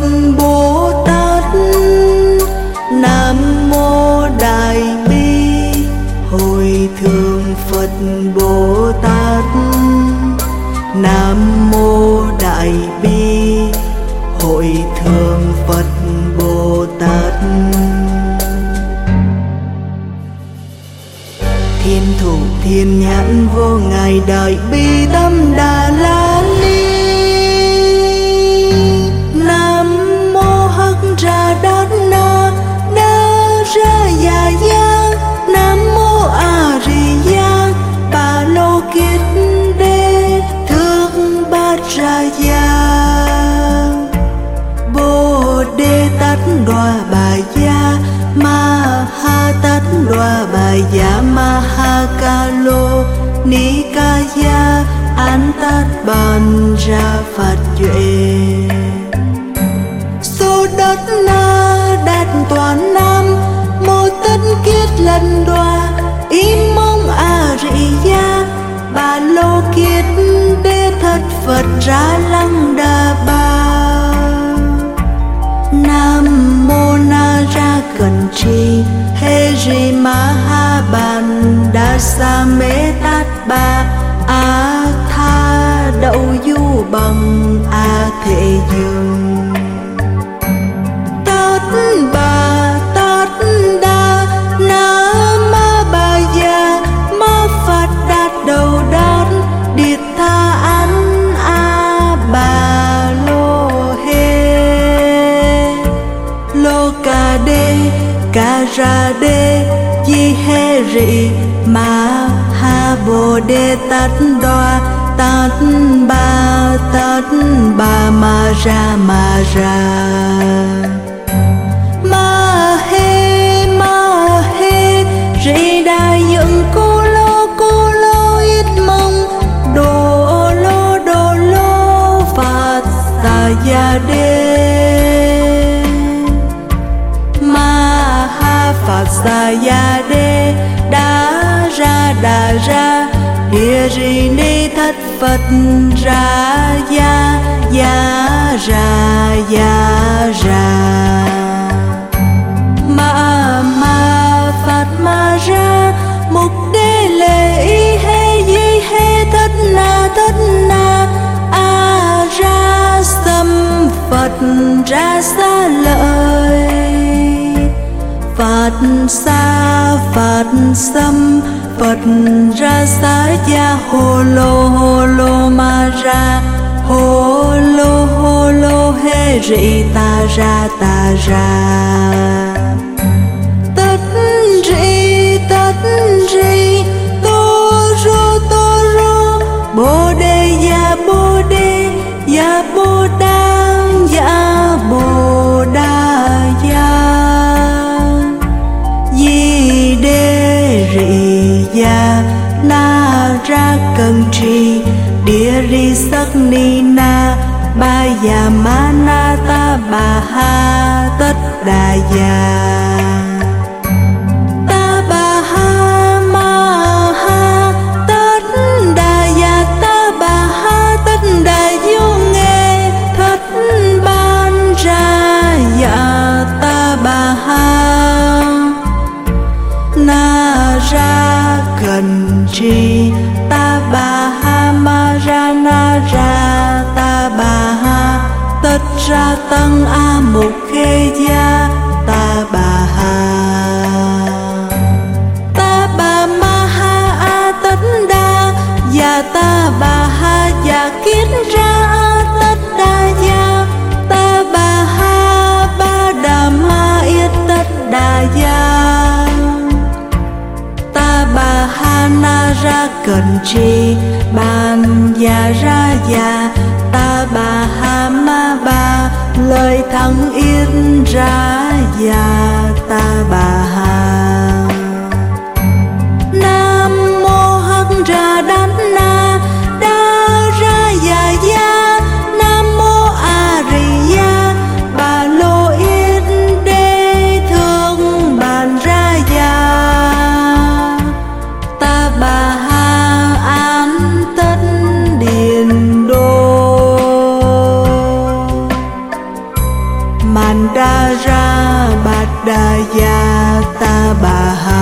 Bồ Tát. Nam mô Đại Bi Hội Thượng Phật Bồ Tát. Nam mô Đại Bi Hội Thượng Phật Bồ Tát. Thiên thủ thiên nhãn vô ngài Đại Bi Tâm Đà La Ni. Nam mô Hắc Ra Đát Na Đa Ra Ya Ya. Nam mô A Di Đà Bà Lô Kiết Đế Thượng Bát Ra Ya. Bồ Đề Tát Đoà Bà Ya Ma Ha Tát Đoà Bà Ya Ma Ha Ca Lô Ni Ca Ya An Tát Bàn Ra Phật Duệ. Số đất na đạt toàn nam mô tất kiết lần đoà im mong A Rị Ya Bà Lô Kiết Đế Thất Phật Ra Lăng Đà Ba. Nam mô Na Ra Cẩn Trì Hê Ri Ma Ha Bàn Đa Sa Mê Tát Ba A Tha Đậu Du Bằng A Thệ Dương. Tát Bà Tát Đa Na Ma Ba Ya Ma Phật Đạt Đầu Đát Điệt Tha An A Bà Lô Hê Lô Ca Đê Ca Ra Đê Di Hê Rị Ma Ha Bồ Đề Tát Đoà Tát Ba Ma Ra Ma Hê Rị Đà Dựng Cô Lô Ít Mong Đô Lô Phật Sa Ya Đê Ma Ha Phật Sa Ya Đê Đa Ra Địa Ri Ni Thất Phật Ra Ya Ra Ma Phật Ma Ra Mục Đế Lệ Y Hê Di Hê Thất Na A Ra Sâm Phật Ra Xa Lợi Phật Sâm Phật Ra Xá Ya Hồ Lô Ma Ra Hồ Lô Hê Rị Ta Ra Tất Rị Tô Rô Bồ Đề Ya Bồ Đà Ya Di Đê Rị Ya Na Ra Cẩn Trì Địa Ri Sắc Ni Na Ba Ya Ma Na Ta Bà Ha Tất Đà Ya Ta Bà Ha Ma Ha Tất Đà Ya Ta Bà Ha Tất Đà Vô Nghe Thất Ban Ra Ya Ta Bà Ha Na Ra Cẩn Trì Ta Bà Ha Ma Ra Na Ra Ta Bà Ha Tất Ra Tăng A Mục Khê Gia Ta Bà Ha Ta Bà Ma Ha A Tất Đa Ya Ta Bà Ha Ya Kiết Ra A Tất Đa Ya Ta Bà Ha Ba Đà Ma Yết Tất Đà Ya Ta Bà Ha Na Ra Cẩn Trì Ban Ya Ra Ya Ta Bà Ha Ma Ba Lời Thắng Yên Ra Ya Ta Bà Ha. Nam mô Hắc Ra Đát Na Đa Ra Ya Ya. Nam mô A Ri Ya Bà Lô Yết Đế Thượng Bàn Ra Ya Ta Bà Ha An Tất Điền Đô. bà ha